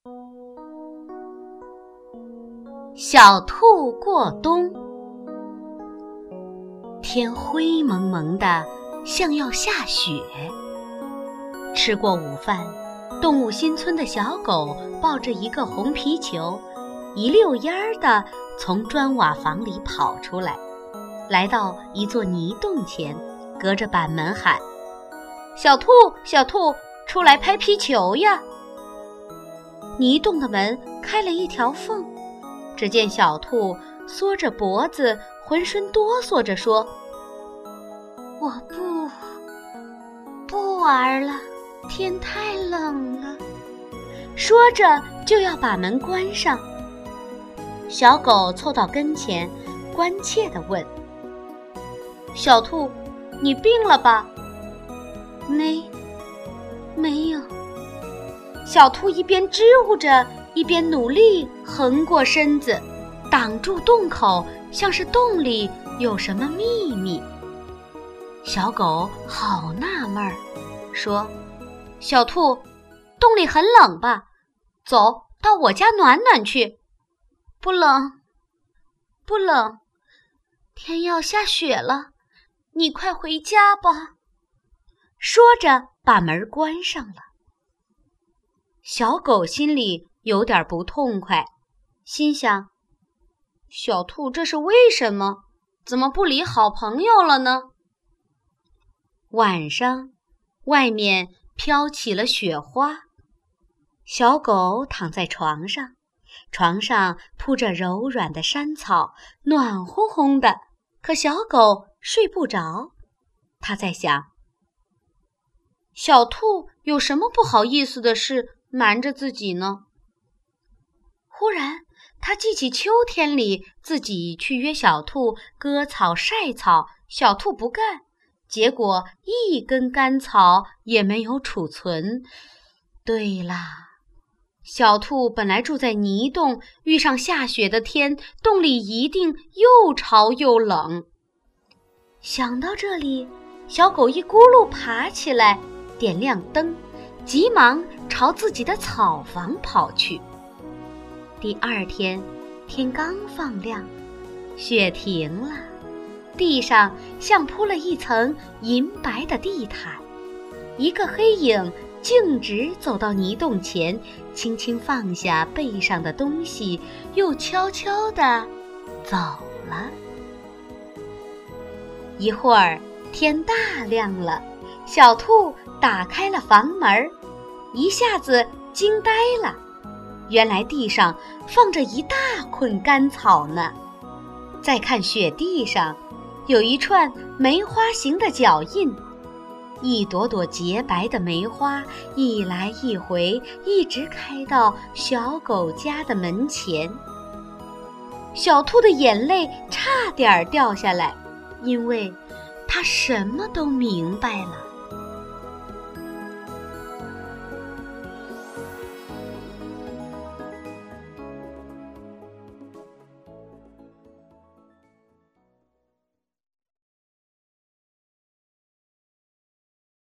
小兔过冬。天灰蒙蒙的，像要下雪。吃过午饭，动物新村的小狗抱着一个红皮球，一溜烟儿地从砖瓦房里跑出来，来到一座泥洞前，隔着板门喊：“小兔，小兔，出来拍皮球呀！”泥洞的门开了一条缝，只见小兔缩着脖子，浑身哆嗦着说：“我不玩了，天太冷了。”说着就要把门关上。小狗凑到跟前，关切地问：“小兔，你病了吧？”“没有。”小兔一边支吾着，一边努力横过身子，挡住洞口，像是洞里有什么秘密。小狗好纳闷儿，说：“小兔，洞里很冷吧？走到我家暖暖去。”“不冷，不冷，天要下雪了，你快回家吧。”说着把门关上了。小狗心里有点不痛快，心想：小兔这是为什么？怎么不理好朋友了呢？晚上，外面飘起了雪花。小狗躺在床上，床上铺着柔软的山草，暖烘烘的，可小狗睡不着。它在想，小兔有什么不好意思的事瞒着自己呢？忽然，他记起秋天里自己去约小兔割草晒草，小兔不干，结果一根干草也没有储存。对啦，小兔本来住在泥洞，遇上下雪的天，洞里一定又潮又冷。想到这里，小狗一咕噜爬起来，点亮灯，急忙朝自己的草房跑去。第二天，天刚放亮，雪停了，地上像铺了一层银白的地毯。一个黑影径直走到泥洞前，轻轻放下背上的东西，又悄悄地走了。一会儿，天大亮了，小兔打开了房门，一下子惊呆了。原来地上放着一大捆干草呢。再看雪地上，有一串梅花形的脚印，一朵朵洁白的梅花一来一回，一直开到小狗家的门前。小兔的眼泪差点掉下来，因为它什么都明白了。